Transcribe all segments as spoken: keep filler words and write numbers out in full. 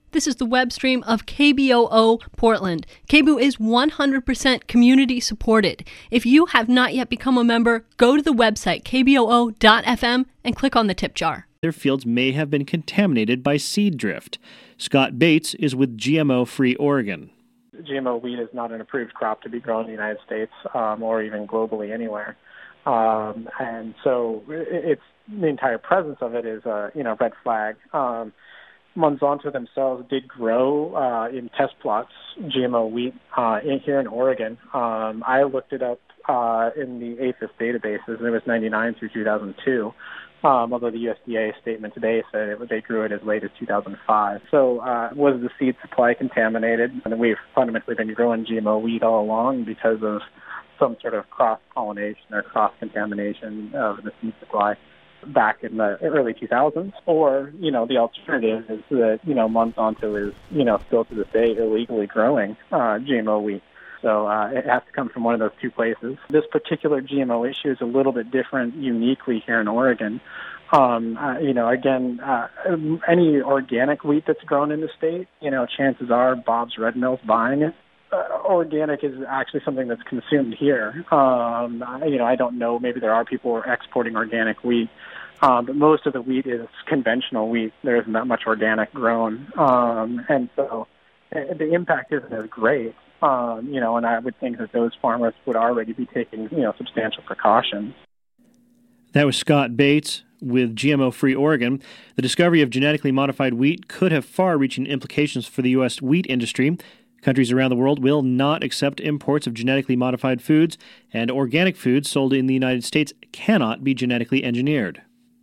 This is the web stream of K B O O Portland. K B O O is one hundred percent community supported. If you have not yet become a member, go to the website k b o o dot f m and click on the tip jar. Their fields may have been contaminated by seed drift. Scott Bates is with G M O-Free Oregon. G M O wheat is not an approved crop to be grown in the United States um, or even globally anywhere. Um, and so it's the entire presence of it is a you know red flag. Um, Monsanto themselves did grow uh, in test plots G M O wheat uh, in, here in Oregon. Um, I looked it up uh, in the A P H I S databases, and it was ninety-nine through two thousand two, um, although the U S D A statement today said it, they grew it as late as two thousand five. So uh, was the seed supply contaminated? And we've fundamentally been growing G M O wheat all along because of some sort of cross-pollination or cross-contamination of the seed supply back in the early two thousands, or, you know, the alternative is that, you know, Monsanto is, you know, still to this day illegally growing uh, G M O wheat. So uh, it has to come from one of those two places. This particular G M O issue is a little bit different uniquely here in Oregon. Um, uh, you know, again, uh, any organic wheat that's grown in the state, you know, chances are Bob's Red Mill's buying it. Uh, organic is actually something that's consumed here. Um, you know, I don't know. Maybe there are people who are exporting organic wheat, um, but most of the wheat is conventional wheat. There isn't that much organic grown, um, and so uh, the impact isn't as great. Um, you know, and I would think that those farmers would already be taking you know substantial precautions. That was Scott Bates with G M O-Free Oregon. The discovery of genetically modified wheat could have far-reaching implications for the U S wheat industry. Countries around the world will not accept imports of genetically modified foods, and organic foods sold in the United States cannot be genetically engineered.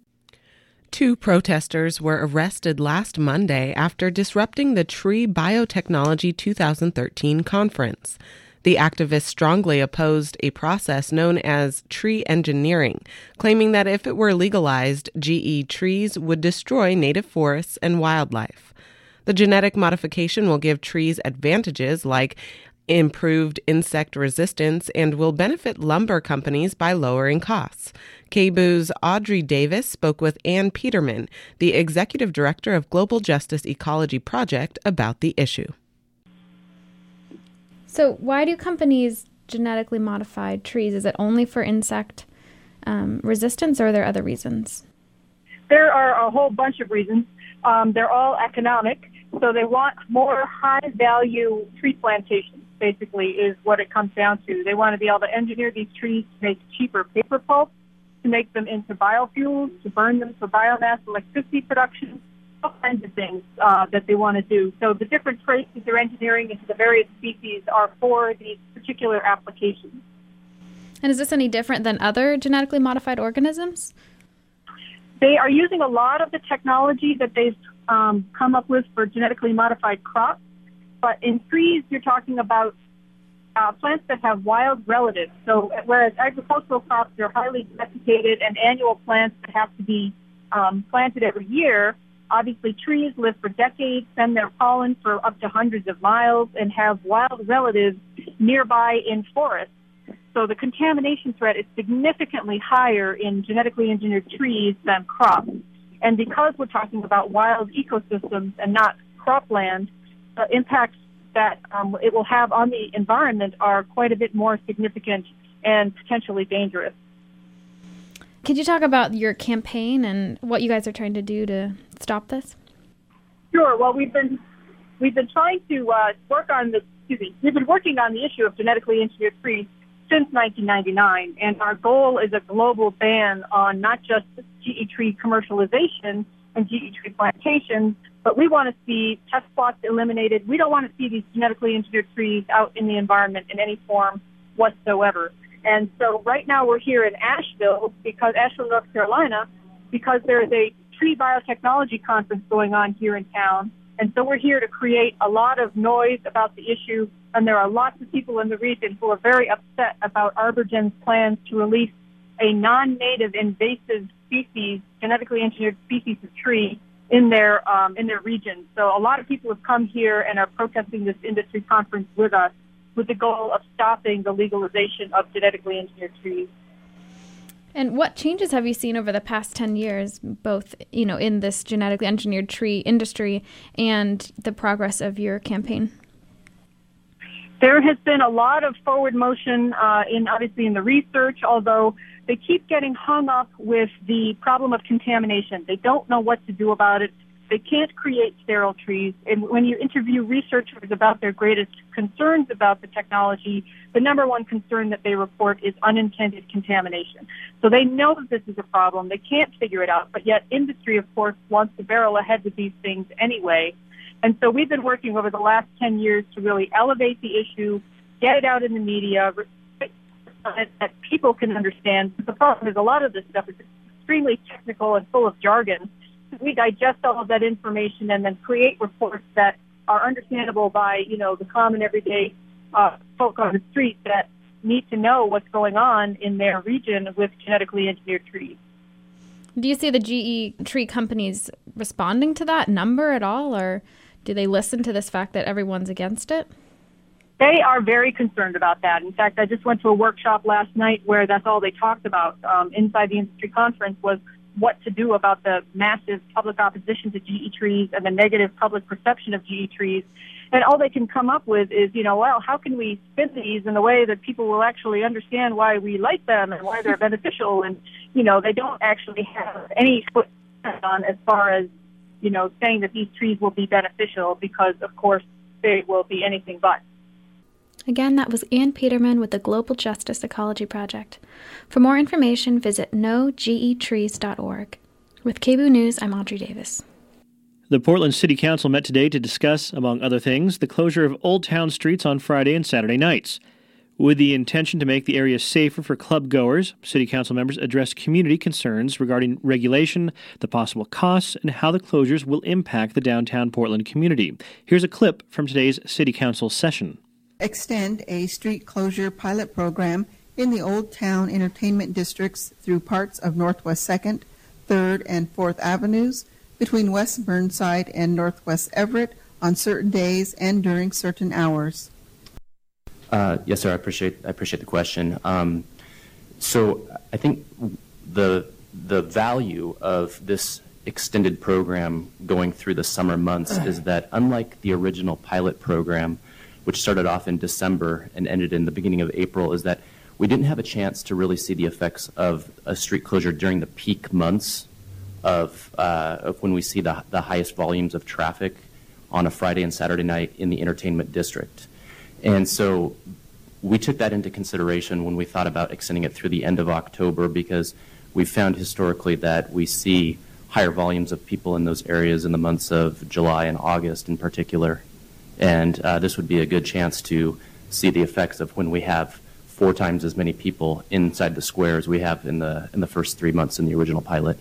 Two protesters were arrested last Monday after disrupting the Tree Biotechnology two thousand thirteen conference. The activists strongly opposed a process known as tree engineering, claiming that if it were legalized, G E trees would destroy native forests and wildlife. The genetic modification will give trees advantages like improved insect resistance and will benefit lumber companies by lowering costs. K B O O's Audrey Davis spoke with Ann Peterman, the executive director of Global Justice Ecology Project, about the issue. So why do companies genetically modify trees? Is it only for insect um, resistance, or are there other reasons? There are a whole bunch of reasons. Um, they're all economic. So they want more high-value tree plantations, basically, is what it comes down to. They want to be able to engineer these trees to make cheaper paper pulp, to make them into biofuels, to burn them for biomass electricity production, all kinds of things uh, that they want to do. So the different traits that they're engineering into the various species are for these particular applications. And is this any different than other genetically modified organisms? They are using a lot of the technology that they've um, come up with for genetically modified crops. But in trees, you're talking about uh, plants that have wild relatives. So whereas agricultural crops are highly domesticated and annual plants that have to be um, planted every year, obviously trees live for decades, send their pollen for up to hundreds of miles, and have wild relatives nearby in forests. So the contamination threat is significantly higher in genetically engineered trees than crops. And because we're talking about wild ecosystems and not cropland, the impacts that um, it will have on the environment are quite a bit more significant and potentially dangerous. Could you talk about your campaign and what you guys are trying to do to stop this? Sure. Well, we've been we've been trying to uh, work on the excuse me, we've been working on the issue of genetically engineered trees since nineteen ninety-nine, and our goal is a global ban on not just G E tree commercialization and G E tree plantations, but we want to see test plots eliminated. We don't want to see these genetically engineered trees out in the environment in any form whatsoever. And so right now we're here in Asheville, because Asheville, North Carolina, because there's a tree biotechnology conference going on here in town. And so we're here to create a lot of noise about the issue, and there are lots of people in the region who are very upset about ArborGen's plans to release a non-native invasive species, genetically engineered species of tree in their um, in their region. So a lot of people have come here and are protesting this industry conference with us, with the goal of stopping the legalization of genetically engineered trees. And what changes have you seen over the past ten years, both, you know, in this genetically engineered tree industry and the progress of your campaign? There has been a lot of forward motion uh, in obviously in the research, although they keep getting hung up with the problem of contamination. They don't know what to do about it. They can't create sterile trees. And when you interview researchers about their greatest concerns about the technology, the number one concern that they report is unintended contamination. So they know that this is a problem. They can't figure it out, but yet industry, of course, wants to barrel ahead with these things anyway. And so we've been working over the last ten years to really elevate the issue, get it out in the media, that people can understand. The problem is a lot of this stuff is extremely technical and full of jargon. We digest all of that information and then create reports that are understandable by, you know, the common everyday uh, folk on the street that need to know what's going on in their region with genetically engineered trees. Do you see the G E tree companies responding to that number at all, or do they listen to this fact that everyone's against it? They are very concerned about that. In fact, I just went to a workshop last night where that's all they talked about um, inside the industry conference was what to do about the massive public opposition to G E trees and the negative public perception of G E trees. And all they can come up with is, you know, well, how can we spin these in a way that people will actually understand why we like them and why they're beneficial? And, you know, they don't actually have any foot on as far as, you know, saying that these trees will be beneficial because, of course, they will be anything but. Again, that was Ann Peterman with the Global Justice Ecology Project. For more information, visit no g e trees dot org. With K B O O News, I'm Audrey Davis. The Portland City Council met today to discuss, among other things, the closure of Old Town streets on Friday and Saturday nights. With the intention to make the area safer for club goers, City Council members addressed community concerns regarding regulation, the possible costs, and how the closures will impact the downtown Portland community. Here's a clip from today's City Council session. Extend a street closure pilot program in the Old Town entertainment districts through parts of Northwest second, third, and fourth Avenues, between West Burnside and Northwest Everett on certain days and during certain hours. Uh, yes, sir. I appreciate I appreciate the question. Um, so I think the the value of this extended program going through the summer months is that unlike the original pilot program, which started off in December and ended in the beginning of April, is that we didn't have a chance to really see the effects of a street closure during the peak months of, uh, of when we see the, the highest volumes of traffic on a Friday and Saturday night in the entertainment district. And so we took that into consideration when we thought about extending it through the end of October, because we've found historically that we see higher volumes of people in those areas in the months of July and August in particular. And uh, this would be a good chance to see the effects of when we have four times as many people inside the square as we have in the in the first three months in the original pilot.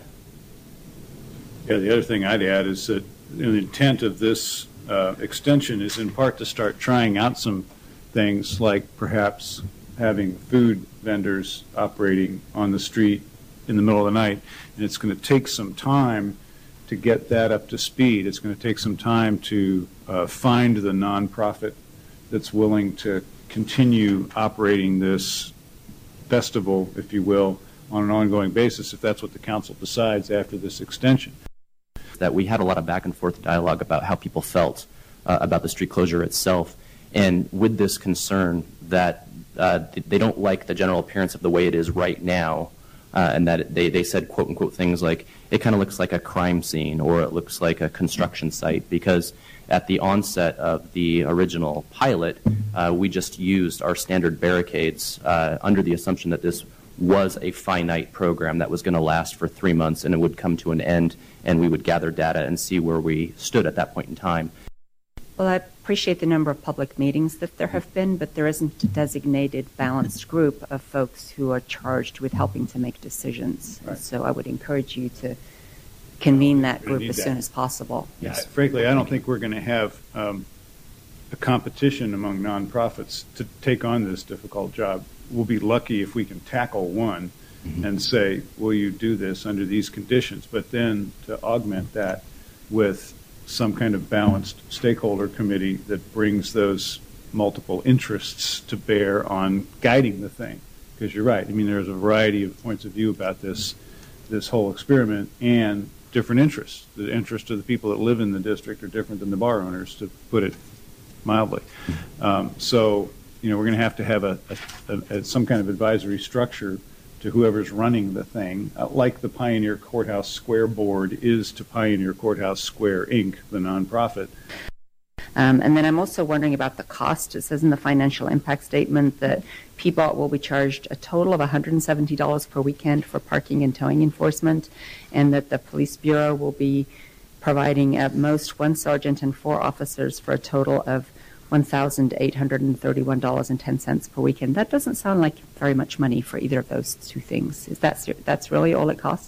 Yeah, the other thing I'd add is that the intent of this uh, extension is in part to start trying out some things like perhaps having food vendors operating on the street in the middle of the night. And it's going to take some time to get that up to speed. It's going to take some time to uh, find the nonprofit that's willing to continue operating this festival, if you will, on an ongoing basis, if that's what the council decides after this extension. That we had a lot of back and forth dialogue about how people felt uh, about the street closure itself, and with this concern that uh, they don't like the general appearance of the way it is right now. Uh, and that they, they said, quote unquote, things like, it kind of looks like a crime scene or it looks like a construction site, because at the onset of the original pilot, uh, we just used our standard barricades uh, under the assumption that this was a finite program that was going to last for three months and it would come to an end, and we would gather data and see where we stood at that point in time. Well, I appreciate the number of public meetings that there have been, but there isn't a designated balanced group of folks who are charged with helping to make decisions. Right. So I would encourage you to convene that group as that. soon as possible. Yeah, yes. Frankly, I don't think we're going to have um, a competition among nonprofits to take on this difficult job. We'll be lucky if we can tackle one mm-hmm. and say, will you do this under these conditions? But then to augment that with some kind of balanced stakeholder committee that brings those multiple interests to bear on guiding the thing because you're right. I mean, there's a variety of points of view about this this whole experiment and different interests. The interests of the people that live in the district are different than the bar owners, to put it mildly. Um, so, you know, we're going to have to have a, a, a some kind of advisory structure to whoever's running the thing, uh, like the Pioneer Courthouse Square Board is to Pioneer Courthouse Square, Incorporated, the nonprofit. Um, and then I'm also wondering about the cost. It says in the financial impact statement that P B O T will be charged a total of one hundred seventy dollars per weekend for parking and towing enforcement, and that the Police Bureau will be providing at most one sergeant and four officers for a total of one thousand eight hundred thirty-one dollars and ten cents per weekend. That doesn't sound like very much money for either of those two things. Is that that's really all it costs?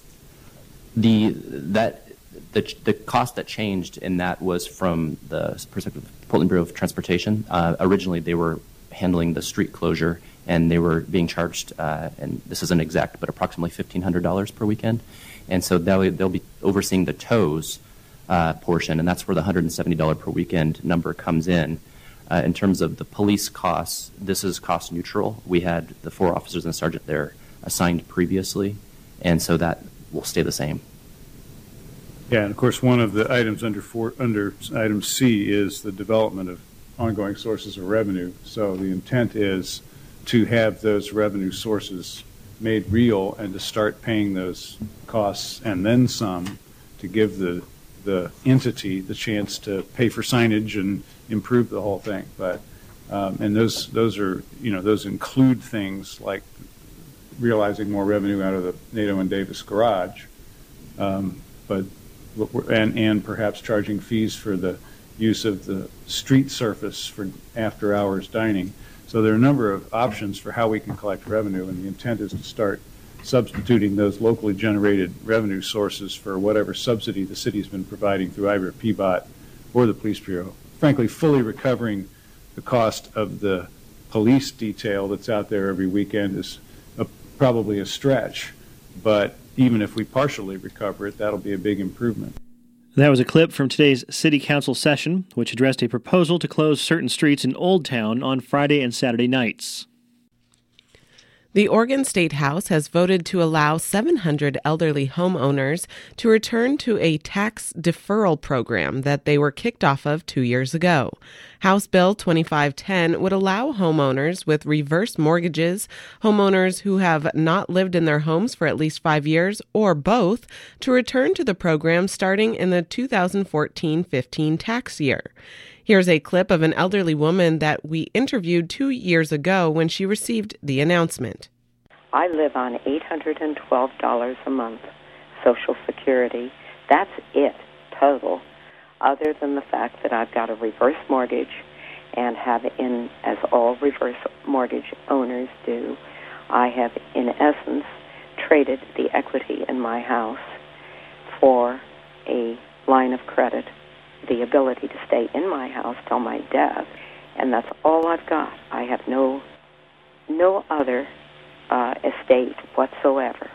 The that the the cost that changed in that was from the perspective of the Portland Bureau of Transportation. Uh, originally, they were handling the street closure, and they were being charged, uh, and this isn't exact, but approximately fifteen hundred dollars per weekend. And so they'll, they'll be overseeing the tows uh, portion, and that's where the one hundred seventy dollars per weekend number comes in. Uh, in terms of the police costs, this is cost neutral. We had the four officers and the sergeant there assigned previously, and so that will stay the same. Yeah, and of course, one of the items under four, under item C is the development of ongoing sources of revenue. So the intent is to have those revenue sources made real and to start paying those costs and then some, to give the the entity the chance to pay for signage and improve the whole thing. But um, and those those are you know those include things like realizing more revenue out of the NATO and Davis garage, um, but and and perhaps charging fees for the use of the street surface for after hours dining. So there are a number of options for how we can collect revenue, and the intent is to start substituting those locally generated revenue sources for whatever subsidy the city's been providing through either P B O T or the Police Bureau. Frankly, fully recovering the cost of the police detail that's out there every weekend is a, probably a stretch, but even if we partially recover it, that'll be a big improvement. That was a clip from today's City Council session, which addressed a proposal to close certain streets in Old Town on Friday and Saturday nights. The Oregon State House has voted to allow seven hundred elderly homeowners to return to a tax deferral program that they were kicked off of two years ago. House Bill twenty-five ten would allow homeowners with reverse mortgages, homeowners who have not lived in their homes for at least five years, or both, to return to the program starting in the two thousand fourteen fifteen tax year. Here's a clip of an elderly woman that we interviewed two years ago when she received the announcement. I live on eight hundred twelve dollars a month, Social Security. That's it, total, other than the fact that I've got a reverse mortgage and have, in as all reverse mortgage owners do, I have, in essence, traded the equity in my house for a line of credit, the ability to stay in my house till my death, and that's all I've got. I have no no other uh, estate whatsoever.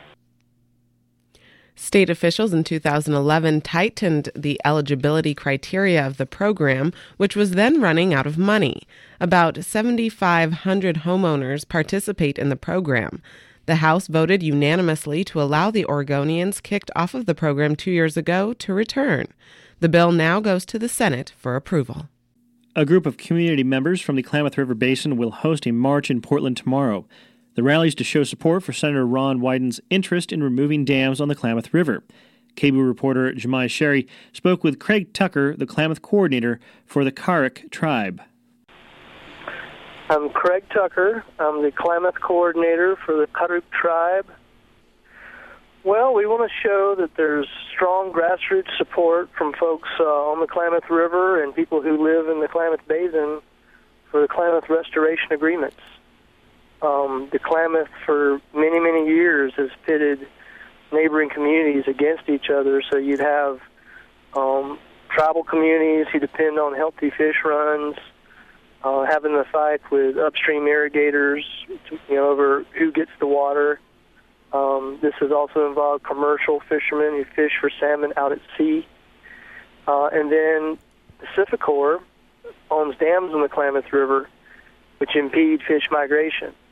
State officials in two thousand eleven tightened the eligibility criteria of the program, which was then running out of money. About seven thousand five hundred homeowners participate in the program. The House voted unanimously to allow the Oregonians kicked off of the program two years ago to return. The bill now goes to the Senate for approval. A group of community members from the Klamath River Basin will host a march in Portland tomorrow. The rally is to show support for Senator Ron Wyden's interest in removing dams on the Klamath River. K B O O reporter Jemai Sherry spoke with Craig Tucker, the Klamath coordinator for the Karuk tribe. I'm Craig Tucker. I'm the Klamath coordinator for the Karuk tribe. Well, we want to show that there's strong grassroots support from folks uh, on the Klamath River and people who live in the Klamath Basin for the Klamath Restoration Agreements. Um, the Klamath, for many, many years, has pitted neighboring communities against each other, so you'd have um, tribal communities who depend on healthy fish runs, uh, having the fight with upstream irrigators, you know, over who gets the water. Um, this has also involved commercial fishermen who fish for salmon out at sea. Uh, and then Pacificor owns dams on the Klamath River, which impede fish migration.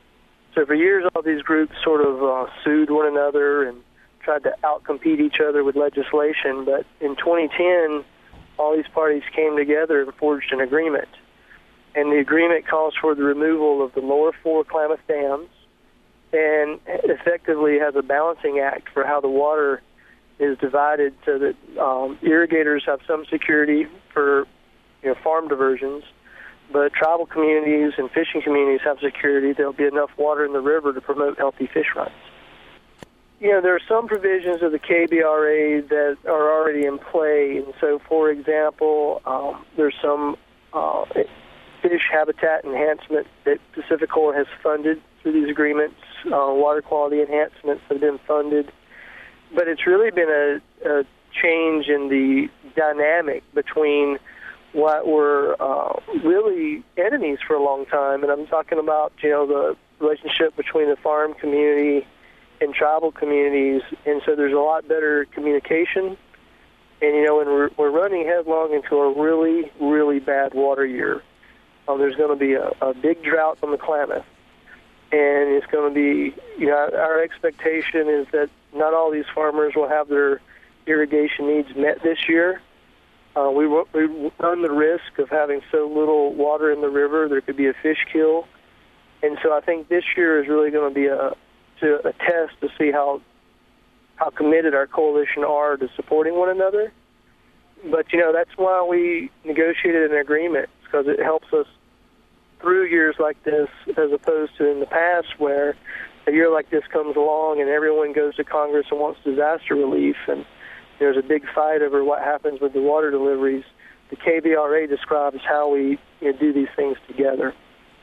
So for years, all these groups sort of uh, sued one another and tried to outcompete each other with legislation. But in twenty ten, all these parties came together and forged an agreement. And the agreement calls for the removal of the lower four Klamath dams and effectively has a balancing act for how the water is divided so that um, irrigators have some security for you know, farm diversions, but tribal communities and fishing communities have security. There'll be enough water in the river to promote healthy fish runs. You know, there are some provisions of the K B R A that are already in play. And so, for example, um, there's some uh, fish habitat enhancement that Pacificor has funded through these agreements, uh, water quality enhancements have been funded. But it's really been a, a change in the dynamic between what were uh, really enemies for a long time. And I'm talking about, you know, the relationship between the farm community and tribal communities. And so there's a lot better communication. And, you know, when we're, we're running headlong into a really, really bad water year, um, there's going to be a, a big drought on the Klamath. And it's going to be, you know, our expectation is that not all these farmers will have their irrigation needs met this year. Uh, we, we run the risk of having so little water in the river, there could be a fish kill. And so I think this year is really going to be a, to, a test to see how how committed our coalition are to supporting one another. But, you know, that's why we negotiated an agreement, because it helps us through years like this, as opposed to in the past where a year like this comes along and everyone goes to Congress and wants disaster relief, and there's a big fight over what happens with the water deliveries. The K B R A describes how we you know, do these things together.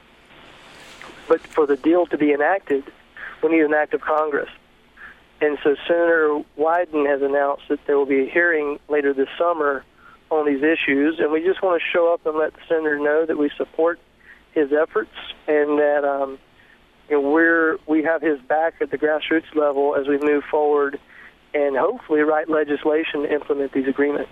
But for the deal to be enacted, we need an act of Congress. And so Senator Wyden has announced that there will be a hearing later this summer on these issues, and we just want to show up and let the senator know that we support his efforts and that um, you know, we're we have his back at the grassroots level as we move forward and hopefully write legislation to implement these agreements.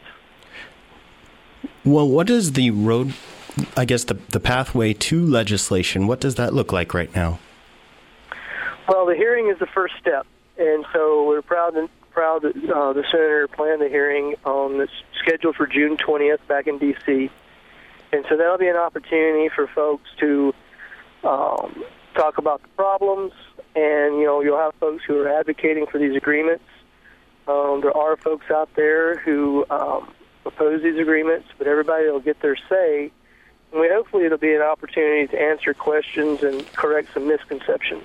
Well, what is the road, I guess the, the pathway to legislation, what does that look like right now? Well, the hearing is the first step, and so we're proud, and, proud that uh, the senator planned the hearing um, that's scheduled for June twentieth back in D C, and so that'll be an opportunity for folks to um, talk about the problems, and, you know, you'll have folks who are advocating for these agreements. Um, there are folks out there who um, oppose these agreements, but everybody will get their say. And we hopefully it'll be an opportunity to answer questions and correct some misconceptions.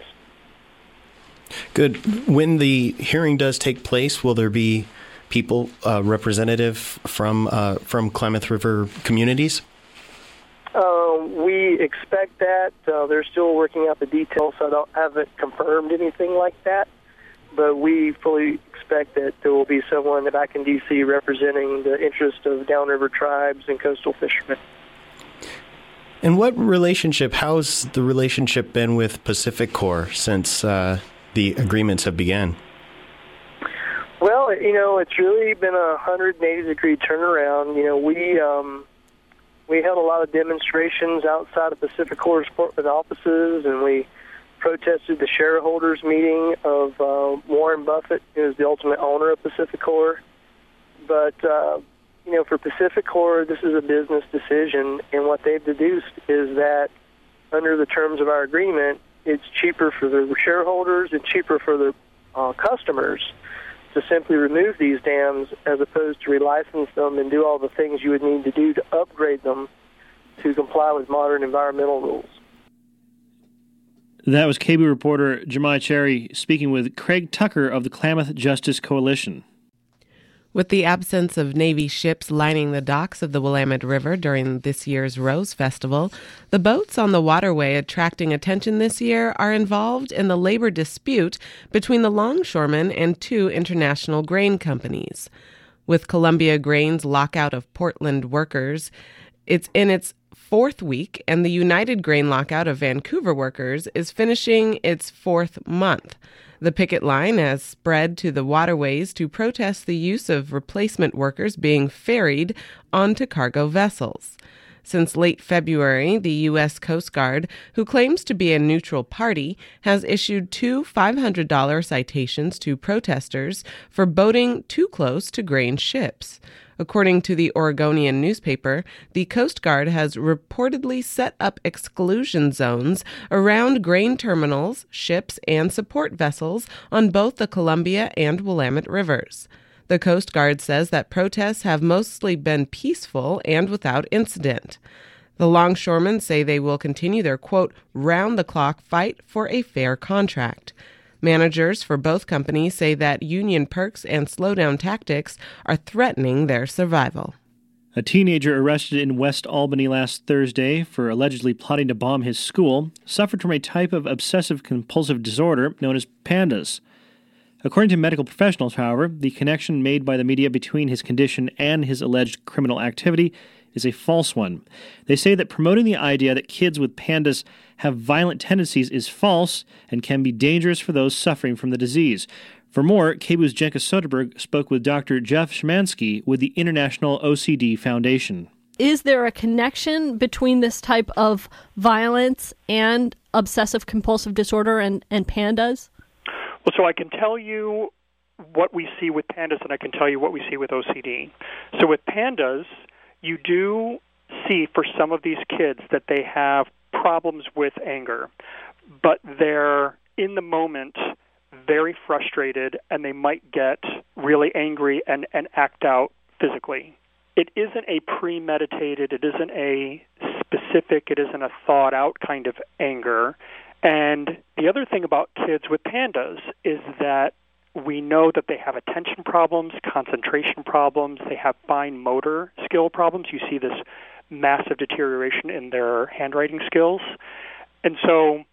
Good. When the hearing does take place, will there be people, uh, representative from uh, from Klamath River communities? Um, we expect that. Uh, they're still working out the details, so I don't, haven't confirmed anything like that. But we fully expect that there will be someone back in D C representing the interest of downriver tribes and coastal fishermen. And what relationship, how's the relationship been with Pacificor since uh, the agreements have begun? Well, you know, it's really been a one hundred eighty degree turnaround. You know, we um, we held a lot of demonstrations outside of Pacificor's Portland offices, and we protested the shareholders meeting of uh, Warren Buffett, who is the ultimate owner of Pacificor. But, uh, you know, for Pacificor, this is a business decision, and what they've deduced is that under the terms of our agreement, it's cheaper for the shareholders and cheaper for the uh, customers to simply remove these dams as opposed to relicense them and do all the things you would need to do to upgrade them to comply with modern environmental rules. That was K B O reporter Jemai Cherry speaking with Craig Tucker of the Klamath Justice Coalition. With the absence of Navy ships lining the docks of the Willamette River during this year's Rose Festival, the boats on the waterway attracting attention this year are involved in the labor dispute between the longshoremen and two international grain companies. With Columbia Grain's lockout of Portland workers, it's in its fourth week, and the United Grain lockout of Vancouver workers is finishing its fourth month. The picket line has spread to the waterways to protest the use of replacement workers being ferried onto cargo vessels. Since late February, the U S Coast Guard, who claims to be a neutral party, has issued two five hundred dollars citations to protesters for boating too close to grain ships. According to the Oregonian newspaper, the Coast Guard has reportedly set up exclusion zones around grain terminals, ships, and support vessels on both the Columbia and Willamette rivers. The Coast Guard says that protests have mostly been peaceful and without incident. The longshoremen say they will continue their, quote, round-the-clock fight for a fair contract. Managers for both companies say that union perks and slowdown tactics are threatening their survival. A teenager arrested in West Albany last Thursday for allegedly plotting to bomb his school suffered from a type of obsessive-compulsive disorder known as PANDAS. According to medical professionals, however, the connection made by the media between his condition and his alleged criminal activity is a false one. They say that promoting the idea that kids with PANDAS have violent tendencies is false and can be dangerous for those suffering from the disease. For more, K B O O's Jenka Soderberg spoke with Doctor Jeff Szymanski with the International O C D Foundation. Is there a connection between this type of violence and obsessive-compulsive disorder and, and PANDAS? Well, so I can tell you what we see with PANDAS, and I can tell you what we see with O C D. So with PANDAS, you do see for some of these kids that they have problems with anger, but they're in the moment very frustrated, and they might get really angry and, and act out physically. It isn't a premeditated, it isn't a specific, it isn't a thought-out kind of anger. And the other thing about kids with PANDAS is that we know that they have attention problems, concentration problems, they have fine motor skill problems. You see this massive deterioration in their handwriting skills. And so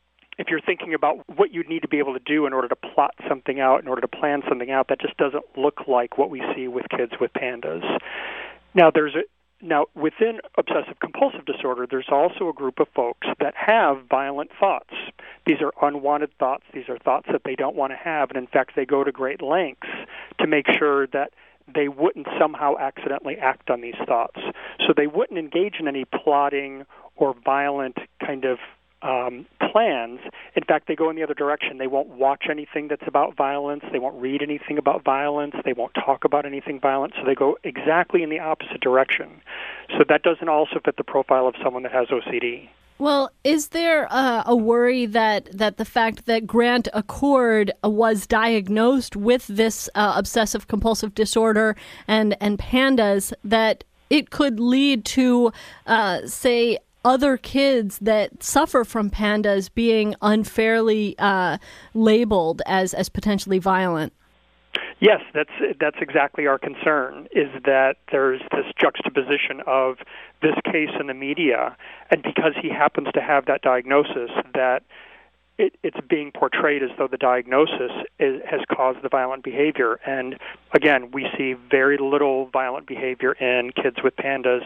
if you're thinking about what you need to be able to do in order to plot something out, in order to plan something out, that just doesn't look like what we see with kids with PANDAS. Now, there's a Now, within obsessive-compulsive disorder, there's also a group of folks that have violent thoughts. These are unwanted thoughts. These are thoughts that they don't want to have, and in fact, they go to great lengths to make sure that they wouldn't somehow accidentally act on these thoughts. So they wouldn't engage in any plotting or violent kind of um, plans. In fact, they go in the other direction. They won't watch anything that's about violence. They won't read anything about violence. They won't talk about anything violent. So they go exactly in the opposite direction. So that doesn't also fit the profile of someone that has O C D. Well, is there uh, a worry that, that the fact that Grant Accord was diagnosed with this uh, obsessive-compulsive disorder and, and PANDAS, that it could lead to, uh, say, other kids that suffer from PANDAS being unfairly uh, labeled as, as potentially violent? Yes, that's that's exactly our concern, is that there's this juxtaposition of this case in the media, and because he happens to have that diagnosis, that it, it's being portrayed as though the diagnosis is, has caused the violent behavior. And again, we see very little violent behavior in kids with PANDAS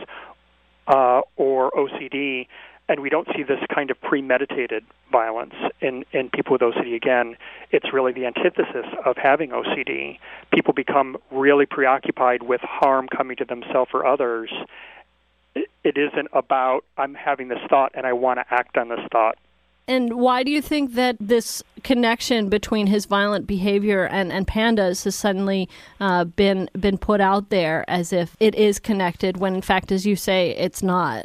uh, or O C D, and we don't see this kind of premeditated violence in, in people with O C D. Again, it's really the antithesis of having O C D. People become really preoccupied with harm coming to themselves or others. It, it isn't about, I'm having this thought and I want to act on this thought. And why do you think that this connection between his violent behavior and, and PANDAS has suddenly uh, been been put out there as if it is connected, when in fact, as you say, it's not?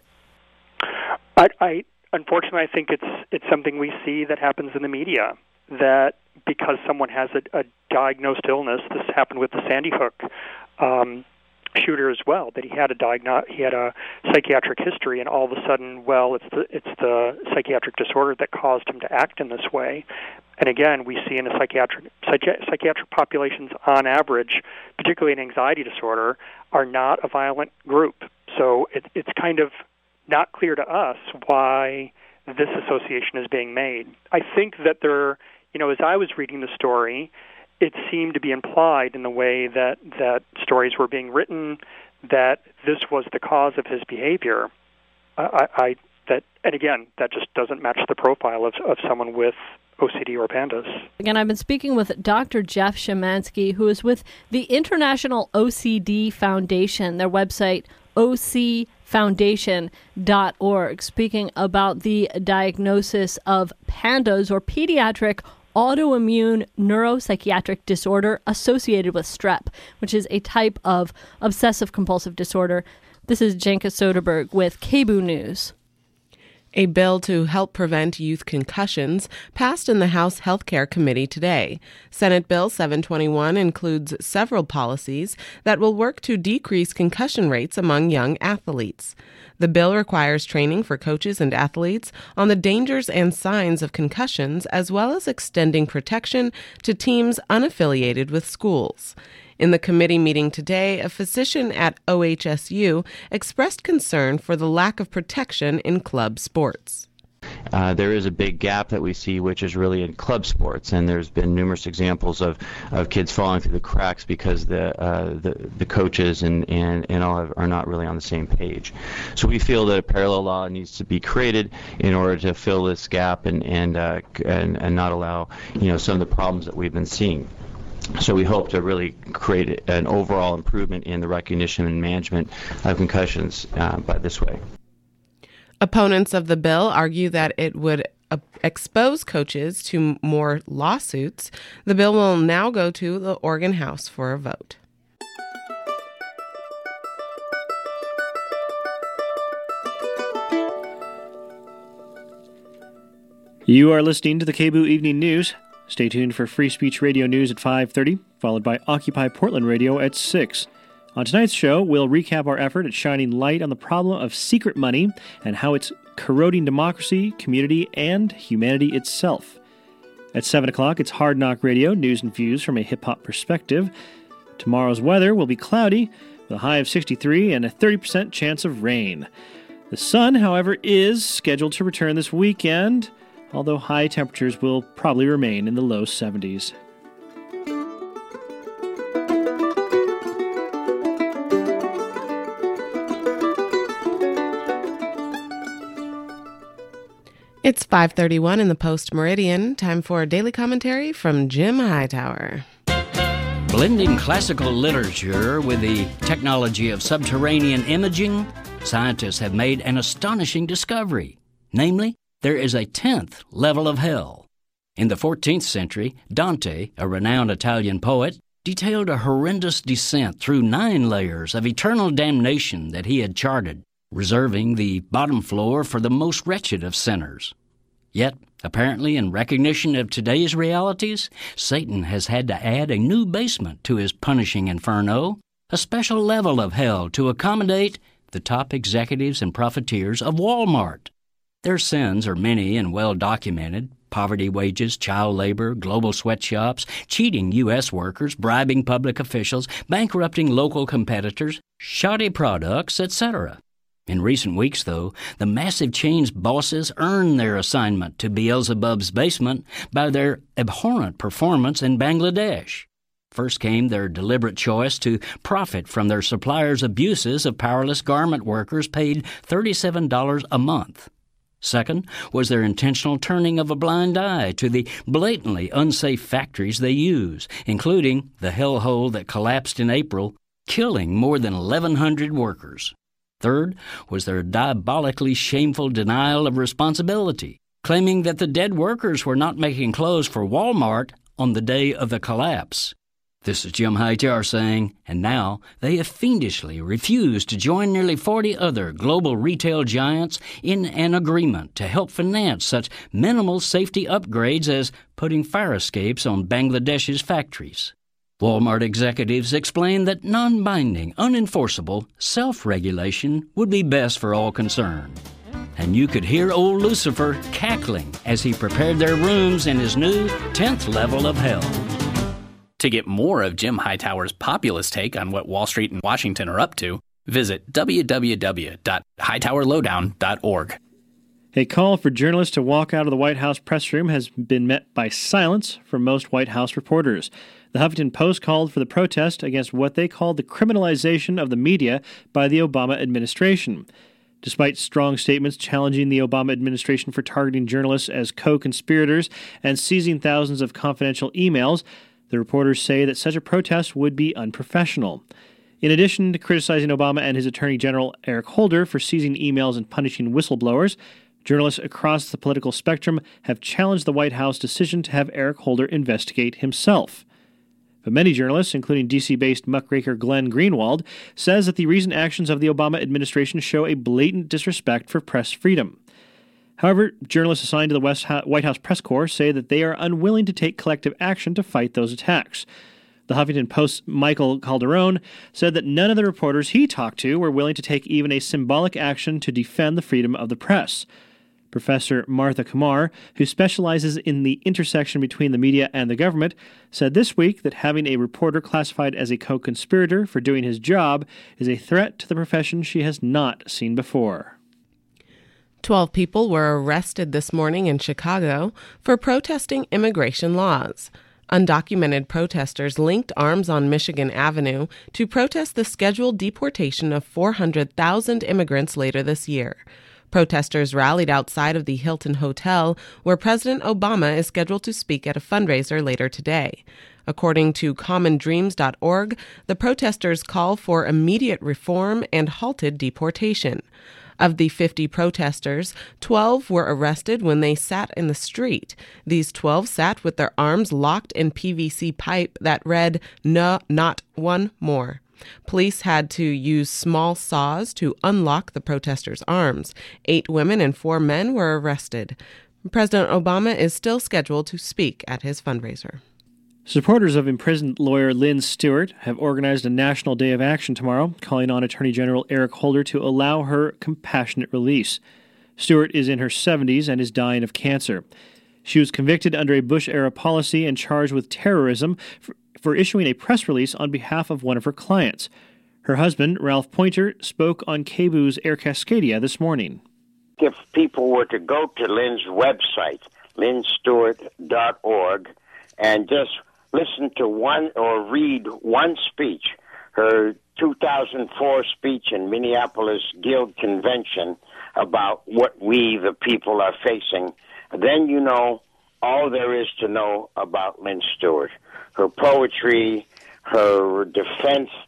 I, I unfortunately, I think it's it's something we see that happens in the media, that because someone has a, a diagnosed illness, this happened with the Sandy Hook um, shooter as well, that he had a diagno- he had a psychiatric history, and all of a sudden, well, it's the it's the psychiatric disorder that caused him to act in this way. And again, we see in the psychiatric psychi- psychiatric populations, on average, particularly in anxiety disorder, are not a violent group. So it, it's kind of not clear to us why this association is being made. I think that there, you know, as I was reading the story, it seemed to be implied in the way that, that stories were being written that this was the cause of his behavior. I, I that, and again, that just doesn't match the profile of, of someone with O C D or PANDAS. Again, I've been speaking with Doctor Jeff Szymanski, who is with the International O C D Foundation. Their website, O C foundation dot org, speaking about the diagnosis of PANDAS, or pediatric autoimmune neuropsychiatric disorder associated with strep, which is a type of obsessive-compulsive disorder. This is Janka Soderberg with K B O O News. A bill to help prevent youth concussions passed in the House Healthcare Committee today. Senate Bill seven twenty-one includes several policies that will work to decrease concussion rates among young athletes. The bill requires training for coaches and athletes on the dangers and signs of concussions, as well as extending protection to teams unaffiliated with schools. In the committee meeting today, a physician at O H S U expressed concern for the lack of protection in club sports. Uh, there is a big gap that we see, which is really in club sports, and there's been numerous examples of, of kids falling through the cracks because the uh, the, the coaches and, and, and all are not really on the same page. So we feel that a parallel law needs to be created in order to fill this gap and and uh, and, and not allow you know some of the problems that we've been seeing. So we hope to really create an overall improvement in the recognition and management of concussions uh, by this way. Opponents of the bill argue that it would uh, expose coaches to more lawsuits. The bill will now go to the Oregon House for a vote. You are listening to the K B O O Evening News. Stay tuned for Free Speech Radio News at five thirty, followed by Occupy Portland Radio at six. On tonight's show, we'll recap our effort at shining light on the problem of secret money and how it's corroding democracy, community, and humanity itself. At seven o'clock, it's Hard Knock Radio, news and views from a hip-hop perspective. Tomorrow's weather will be cloudy, with a high of sixty-three and a thirty percent chance of rain. The sun, however, is scheduled to return this weekend, although high temperatures will probably remain in the low seventies. It's five thirty-one in the Post Meridian. Time for a daily commentary from Jim Hightower. Blending classical literature with the technology of subterranean imaging, scientists have made an astonishing discovery. Namely, there is a tenth level of hell. In the fourteenth century, Dante, a renowned Italian poet, detailed a horrendous descent through nine layers of eternal damnation that he had charted, reserving the bottom floor for the most wretched of sinners. Yet, apparently in recognition of today's realities, Satan has had to add a new basement to his punishing inferno, a special level of hell to accommodate the top executives and profiteers of Walmart. Their sins are many and well documented: poverty wages, child labor, global sweatshops, cheating U S workers, bribing public officials, bankrupting local competitors, shoddy products, et cetera. In recent weeks, though, the massive chain's bosses earned their assignment to Beelzebub's basement by their abhorrent performance in Bangladesh. First came their deliberate choice to profit from their suppliers' abuses of powerless garment workers paid thirty-seven dollars a month. Second was their intentional turning of a blind eye to the blatantly unsafe factories they use, including the hellhole that collapsed in April, killing more than eleven hundred workers. Third was their diabolically shameful denial of responsibility, claiming that the dead workers were not making clothes for Walmart on the day of the collapse. This is Jim Hightower saying, and now they have fiendishly refused to join nearly forty other global retail giants in an agreement to help finance such minimal safety upgrades as putting fire escapes on Bangladesh's factories. Walmart executives explained that non-binding, unenforceable self-regulation would be best for all concerned. And you could hear old Lucifer cackling as he prepared their rooms in his new tenth level of hell. To get more of Jim Hightower's populist take on what Wall Street and Washington are up to, visit w w w dot hightower lowdown dot org. A call for journalists to walk out of the White House press room has been met by silence from most White House reporters. The Huffington Post called for the protest against what they called the criminalization of the media by the Obama administration. Despite strong statements challenging the Obama administration for targeting journalists as co-conspirators and seizing thousands of confidential emails, the reporters say that such a protest would be unprofessional. In addition to criticizing Obama and his Attorney General Eric Holder for seizing emails and punishing whistleblowers, journalists across the political spectrum have challenged the White House decision to have Eric Holder investigate himself. But many journalists, including D C-based muckraker Glenn Greenwald, says that the recent actions of the Obama administration show a blatant disrespect for press freedom. However, journalists assigned to the West ha- White House press corps say that they are unwilling to take collective action to fight those attacks. The Huffington Post's Michael Calderon said that none of the reporters he talked to were willing to take even a symbolic action to defend the freedom of the press. Professor Martha Kumar, who specializes in the intersection between the media and the government, said this week that having a reporter classified as a co-conspirator for doing his job is a threat to the profession she has not seen before. Twelve people were arrested this morning in Chicago for protesting immigration laws. Undocumented protesters linked arms on Michigan Avenue to protest the scheduled deportation of four hundred thousand immigrants later this year. Protesters rallied outside of the Hilton Hotel, where President Obama is scheduled to speak at a fundraiser later today. According to common dreams dot org, the protesters call for immediate reform and halted deportation. Of the fifty protesters, twelve were arrested when they sat in the street. These twelve sat with their arms locked in P V C pipe that read, "No, not one more." Police had to use small saws to unlock the protesters' arms. Eight women and four men were arrested. President Obama is still scheduled to speak at his fundraiser. Supporters of imprisoned lawyer Lynn Stewart have organized a national day of action tomorrow, calling on Attorney General Eric Holder to allow her compassionate release. Stewart is in her seventies and is dying of cancer. She was convicted under a Bush-era policy and charged with terrorism for, for issuing a press release on behalf of one of her clients. Her husband, Ralph Pointer, spoke on K B U's Air Cascadia this morning. If people were to go to Lynn's website, lynn stewart dot org, and just listen to one or read one speech, her two thousand four speech in Minneapolis Guild Convention about what we, the people, are facing, then you know all there is to know about Lynn Stewart. Her poetry, her defense